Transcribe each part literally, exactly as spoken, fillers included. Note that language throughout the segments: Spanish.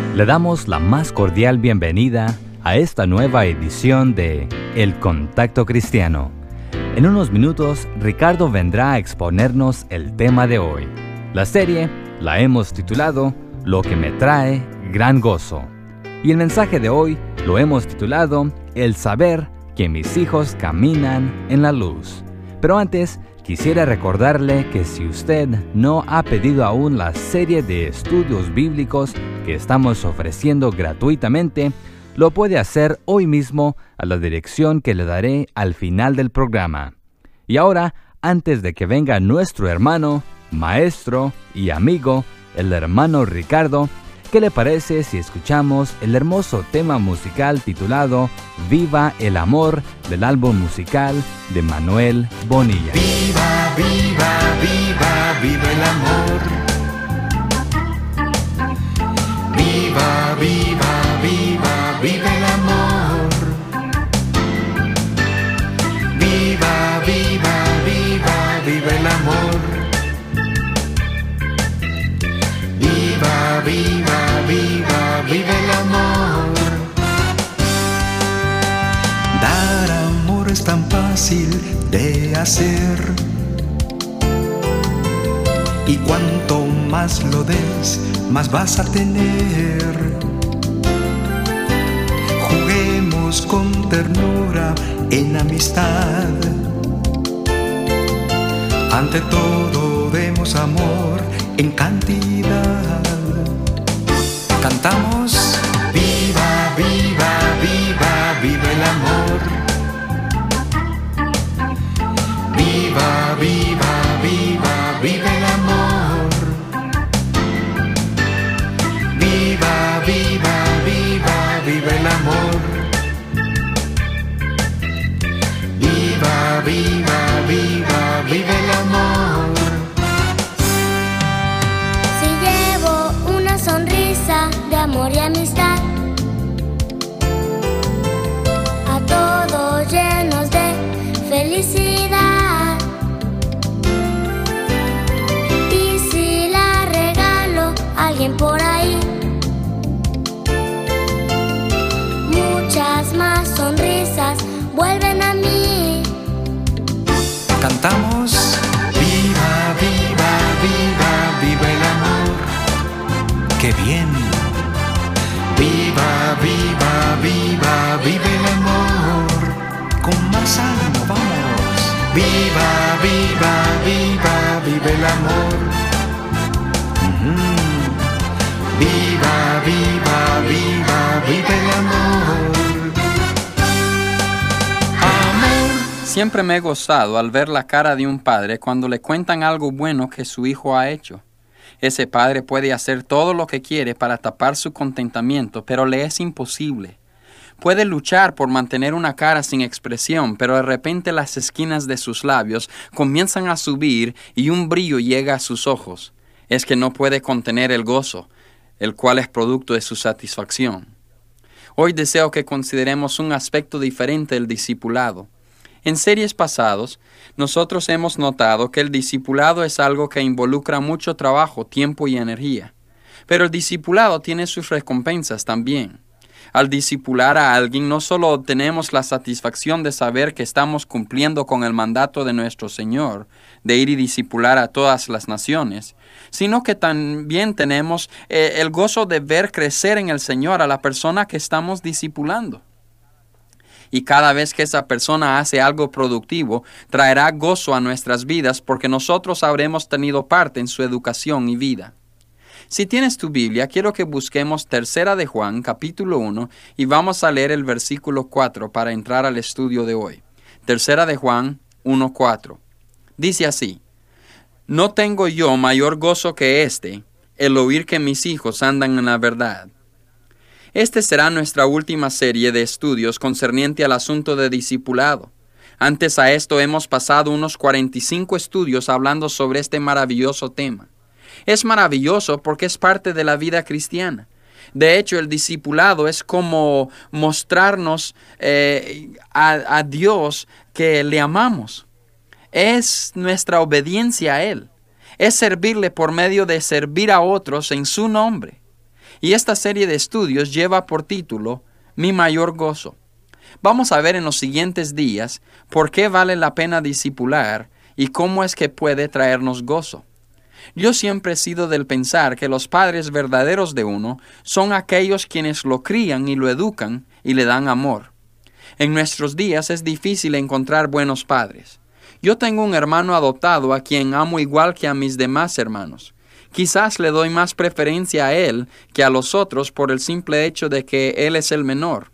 Le damos la más cordial bienvenida a esta nueva edición de El Contacto Cristiano. En unos minutos, Ricardo vendrá a exponernos el tema de hoy. La serie la hemos titulado Lo que me trae gran gozo. Y el mensaje de hoy lo hemos titulado El saber que mis hijos caminan en la luz. Pero antes, quisiera recordarle que si usted no ha pedido aún la serie de estudios bíblicos que estamos ofreciendo gratuitamente, lo puede hacer hoy mismo a la dirección que le daré al final del programa. Y ahora, antes de que venga nuestro hermano, maestro y amigo, el hermano Ricardo, ¿qué le parece si escuchamos el hermoso tema musical titulado Viva el Amor del álbum musical de Manuel Bonilla? Viva, viva, viva, viva el amor. Viva, viva, viva, viva el amor. Viva, viva, viva, viva el amor. Viva, viva, viva, viva el amor. Dar amor es tan fácil de hacer, y cuanto más lo des, más vas a tener. Juguemos con ternura en amistad. Ante todo demos amor en cantidad. Cantamos viva, viva, viva, viva el amor. Viva, viva, viva, viva el amor. Viva, viva, viva, viva el amor. Viva, viva, viva, viva el amor. Si llevo una sonrisa de amor y amistad a todos llenos de felicidad, y si la regalo a alguien por ahí, muchas más sonrisas vuelven a mí. Cantamos viva, viva, viva, viva el amor. ¡Qué bien! Viva, viva, viva, viva el amor. Con más ánimo, vamos. Viva, viva, viva, viva el amor. Uh-huh. Viva, viva, viva, viva el amor. Siempre me he gozado al ver la cara de un padre cuando le cuentan algo bueno que su hijo ha hecho. Ese padre puede hacer todo lo que quiere para tapar su contentamiento, pero le es imposible. Puede luchar por mantener una cara sin expresión, pero de repente las esquinas de sus labios comienzan a subir y un brillo llega a sus ojos. Es que no puede contener el gozo, el cual es producto de su satisfacción. Hoy deseo que consideremos un aspecto diferente del discipulado. En series pasados, nosotros hemos notado que el discipulado es algo que involucra mucho trabajo, tiempo y energía. Pero el discipulado tiene sus recompensas también. Al discipular a alguien, no solo obtenemos la satisfacción de saber que estamos cumpliendo con el mandato de nuestro Señor, de ir y discipular a todas las naciones, sino que también tenemos eh, el gozo de ver crecer en el Señor a la persona que estamos discipulando. Y cada vez que esa persona hace algo productivo, traerá gozo a nuestras vidas porque nosotros habremos tenido parte en su educación y vida. Si tienes tu Biblia, quiero que busquemos Tercera de Juan, capítulo uno, y vamos a leer el versículo cuatro para entrar al estudio de hoy. Tercera de Juan uno, cuatro. Dice así: No tengo yo mayor gozo que este, el oír que mis hijos andan en la verdad. Esta será nuestra última serie de estudios concerniente al asunto de discipulado. Antes a esto hemos pasado unos cuarenta y cinco estudios hablando sobre este maravilloso tema. Es maravilloso porque es parte de la vida cristiana. De hecho, el discipulado es como mostrarnos eh, a, a Dios que le amamos. Es nuestra obediencia a Él. Es servirle por medio de servir a otros en su nombre. Y esta serie de estudios lleva por título Mi mayor gozo. Vamos a ver en los siguientes días por qué vale la pena discipular y cómo es que puede traernos gozo. Yo siempre he sido del pensar que los padres verdaderos de uno son aquellos quienes lo crían y lo educan y le dan amor. En nuestros días es difícil encontrar buenos padres. Yo tengo un hermano adoptado a quien amo igual que a mis demás hermanos. Quizás le doy más preferencia a él que a los otros por el simple hecho de que él es el menor.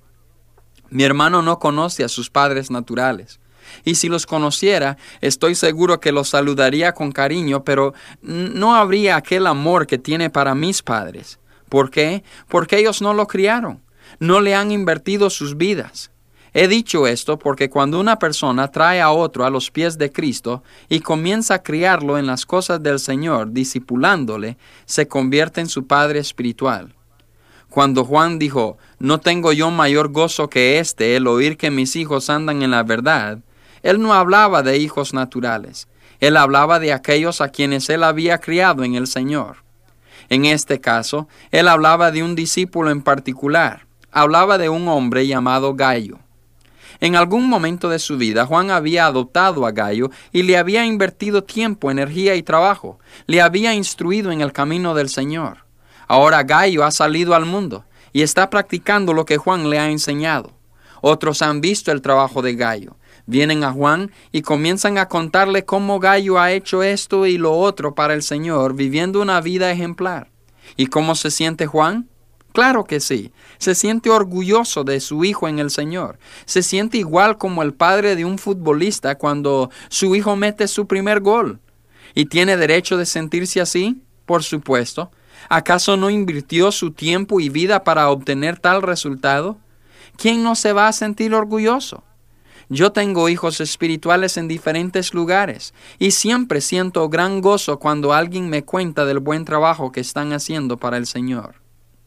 Mi hermano no conoce a sus padres naturales. Y si los conociera, estoy seguro que los saludaría con cariño, pero no habría aquel amor que tiene para mis padres. ¿Por qué? Porque ellos no lo criaron. No le han invertido sus vidas. He dicho esto porque cuando una persona trae a otro a los pies de Cristo y comienza a criarlo en las cosas del Señor, discipulándole, se convierte en su padre espiritual. Cuando Juan dijo, no tengo yo mayor gozo que este, el oír que mis hijos andan en la verdad, él no hablaba de hijos naturales. Él hablaba de aquellos a quienes él había criado en el Señor. En este caso, él hablaba de un discípulo en particular. Hablaba de un hombre llamado Gayo. En algún momento de su vida, Juan había adoptado a Gayo y le había invertido tiempo, energía y trabajo. Le había instruido en el camino del Señor. Ahora Gayo ha salido al mundo y está practicando lo que Juan le ha enseñado. Otros han visto el trabajo de Gayo. Vienen a Juan y comienzan a contarle cómo Gayo ha hecho esto y lo otro para el Señor, viviendo una vida ejemplar. ¿Y cómo se siente Juan? Claro que sí. Se siente orgulloso de su hijo en el Señor. Se siente igual como el padre de un futbolista cuando su hijo mete su primer gol. ¿Y tiene derecho de sentirse así? Por supuesto. ¿Acaso no invirtió su tiempo y vida para obtener tal resultado? ¿Quién no se va a sentir orgulloso? Yo tengo hijos espirituales en diferentes lugares y siempre siento gran gozo cuando alguien me cuenta del buen trabajo que están haciendo para el Señor.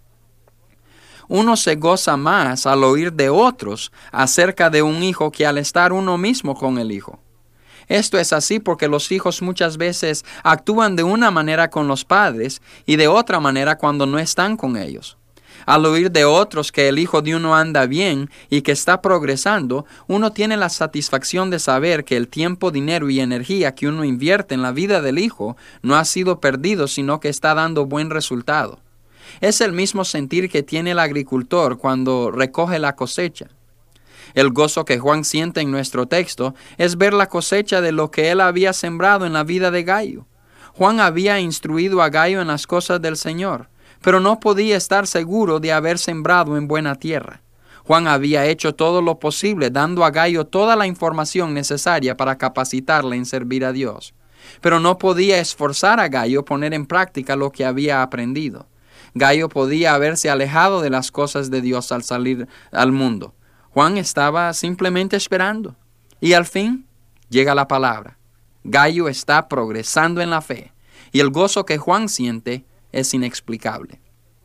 Uno se goza más al oír de otros acerca de un hijo que al estar uno mismo con el hijo. Esto es así porque los hijos muchas veces actúan de una manera con los padres y de otra manera cuando no están con ellos. Al oír de otros que el hijo de uno anda bien y que está progresando, uno tiene la satisfacción de saber que el tiempo, dinero y energía que uno invierte en la vida del hijo no ha sido perdido, sino que está dando buen resultado. Es el mismo sentir que tiene el agricultor cuando recoge la cosecha. El gozo que Juan siente en nuestro texto es ver la cosecha de lo que él había sembrado en la vida de Gayo. Juan había instruido a Gayo en las cosas del Señor, pero no podía estar seguro de haber sembrado en buena tierra. Juan había hecho todo lo posible, dando a Gayo toda la información necesaria para capacitarle en servir a Dios. Pero no podía esforzar a Gayo poner en práctica lo que había aprendido. Gayo podía haberse alejado de las cosas de Dios al salir al mundo. Juan estaba simplemente esperando. Y al fin llega la palabra. Gayo está progresando en la fe. Y el gozo que Juan siente es inexplicable.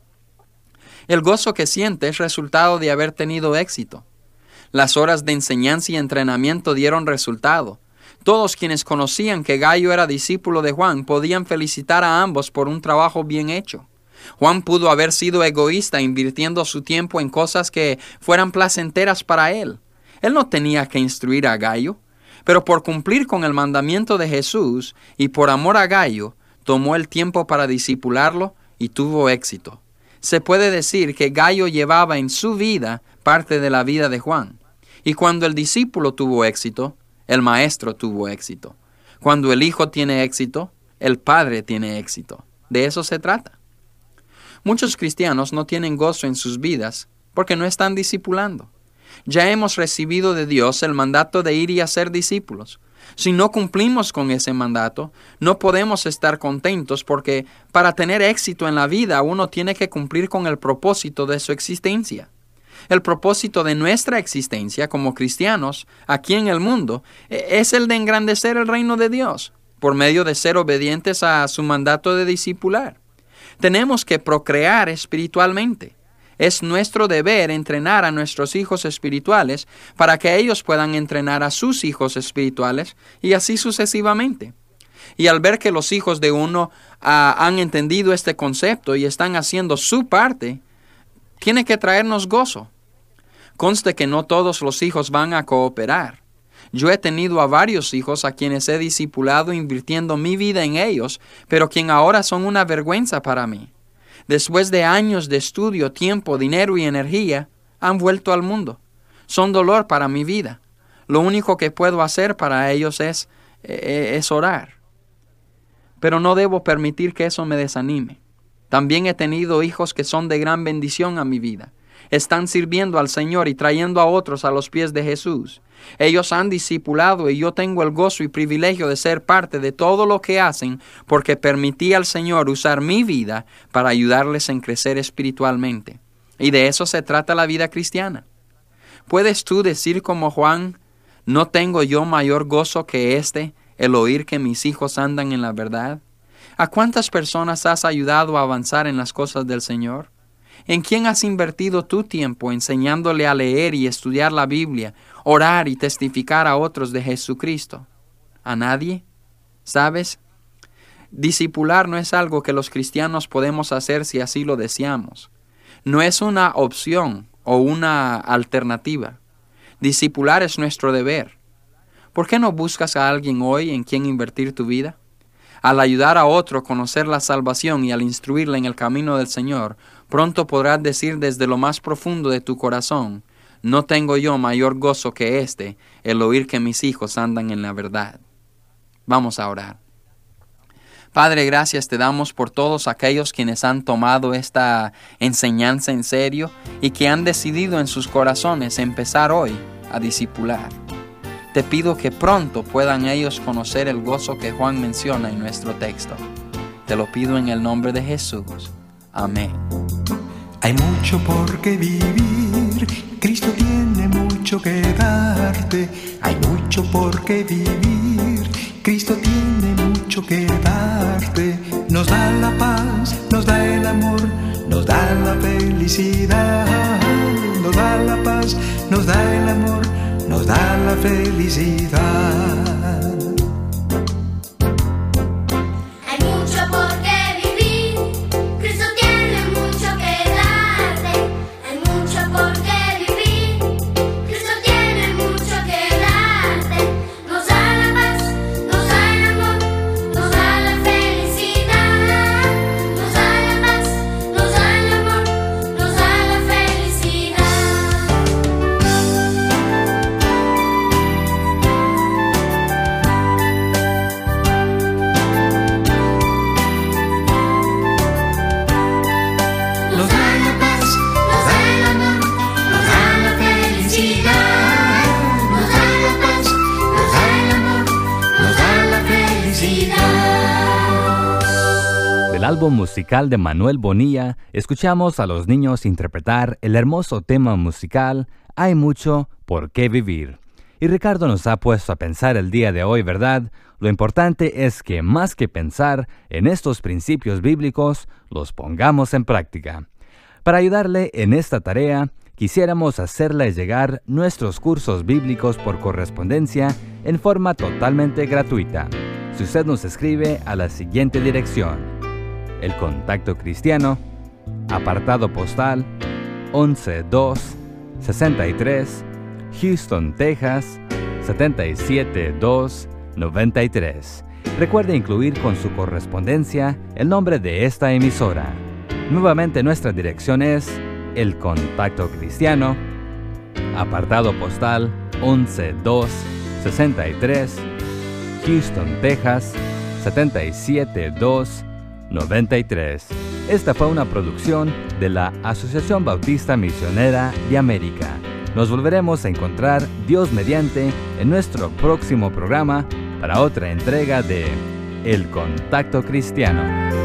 El gozo que siente es resultado de haber tenido éxito. Las horas de enseñanza y entrenamiento dieron resultado. Todos quienes conocían que Gayo era discípulo de Juan podían felicitar a ambos por un trabajo bien hecho. Juan pudo haber sido egoísta invirtiendo su tiempo en cosas que fueran placenteras para él. Él no tenía que instruir a Gayo, pero por cumplir con el mandamiento de Jesús y por amor a Gayo, tomó el tiempo para discipularlo y tuvo éxito. Se puede decir que Gayo llevaba en su vida parte de la vida de Juan. Y cuando el discípulo tuvo éxito, el maestro tuvo éxito. Cuando el hijo tiene éxito, el padre tiene éxito. De eso se trata. Muchos cristianos no tienen gozo en sus vidas porque no están discipulando. Ya hemos recibido de Dios el mandato de ir y hacer discípulos. Si no cumplimos con ese mandato, no podemos estar contentos porque para tener éxito en la vida uno tiene que cumplir con el propósito de su existencia. El propósito de nuestra existencia como cristianos aquí en el mundo es el de engrandecer el reino de Dios por medio de ser obedientes a su mandato de discipular. Tenemos que procrear espiritualmente. Es nuestro deber entrenar a nuestros hijos espirituales para que ellos puedan entrenar a sus hijos espirituales y así sucesivamente. Y al ver que los hijos de uno uh, han entendido este concepto y están haciendo su parte, tiene que traernos gozo. Conste que no todos los hijos van a cooperar. Yo he tenido a varios hijos a quienes he discipulado invirtiendo mi vida en ellos, pero quien ahora son una vergüenza para mí. Después de años de estudio, tiempo, dinero y energía, han vuelto al mundo. Son dolor para mi vida. Lo único que puedo hacer para ellos es, eh, es orar. Pero no debo permitir que eso me desanime. También he tenido hijos que son de gran bendición a mi vida. Están sirviendo al Señor y trayendo a otros a los pies de Jesús. Ellos han discipulado y yo tengo el gozo y privilegio de ser parte de todo lo que hacen porque permití al Señor usar mi vida para ayudarles en crecer espiritualmente. Y de eso se trata la vida cristiana. ¿Puedes tú decir como Juan, no tengo yo mayor gozo que este, el oír que mis hijos andan en la verdad? ¿A cuántas personas has ayudado a avanzar en las cosas del Señor? ¿En quién has invertido tu tiempo enseñándole a leer y estudiar la Biblia, orar y testificar a otros de Jesucristo? ¿A nadie? ¿Sabes? Discipular no es algo que los cristianos podemos hacer si así lo deseamos. No es una opción o una alternativa. Discipular es nuestro deber. ¿Por qué no buscas a alguien hoy en quien invertir tu vida? Al ayudar a otro a conocer la salvación y al instruirle en el camino del Señor, pronto podrás decir desde lo más profundo de tu corazón, no tengo yo mayor gozo que este, el oír que mis hijos andan en la verdad. Vamos a orar. Padre, gracias te damos por todos aquellos quienes han tomado esta enseñanza en serio y que han decidido en sus corazones empezar hoy a discipular. Te pido que pronto puedan ellos conocer el gozo que Juan menciona en nuestro texto. Te lo pido en el nombre de Jesús. Amén. Hay mucho por qué vivir, Cristo tiene mucho que darte. Hay mucho por qué vivir, Cristo tiene mucho que darte. Nos da la paz, nos da el amor, nos da la felicidad. Nos da la paz, nos da el amor, nos da la felicidad. Hay mucho por qué vivir, Cristo tiene mucho que darte. Hay mucho por qué vivir, Cristo tiene mucho que darte. Nos da la paz, nos da el amor, nos da la felicidad. Nos da la paz, nos da el amor, nos da la felicidad. Nos da la paz, nos da el amor, nos da la felicidad. Nos da la paz, nos da el amor, nos da la felicidad. Del álbum musical de Manuel Bonilla, escuchamos a los niños interpretar el hermoso tema musical Hay mucho por qué vivir. Y Ricardo nos ha puesto a pensar el día de hoy, ¿verdad? Lo importante es que más que pensar en estos principios bíblicos, los pongamos en práctica. Para ayudarle en esta tarea, quisiéramos hacerle llegar nuestros cursos bíblicos por correspondencia en forma totalmente gratuita. Si usted nos escribe a la siguiente dirección: El Contacto Cristiano, apartado postal once dos sesenta y tres, Houston, Texas setenta y siete dos noventa y tres. Recuerde incluir con su correspondencia el nombre de esta emisora. Nuevamente nuestra dirección es El Contacto Cristiano, apartado postal once dos sesenta y tres, Houston, Texas setenta y siete dos noventa y tres. Esta fue una producción de la Asociación Bautista Misionera de América. Nos volveremos a encontrar, Dios mediante, en nuestro próximo programa para otra entrega de El Contacto Cristiano.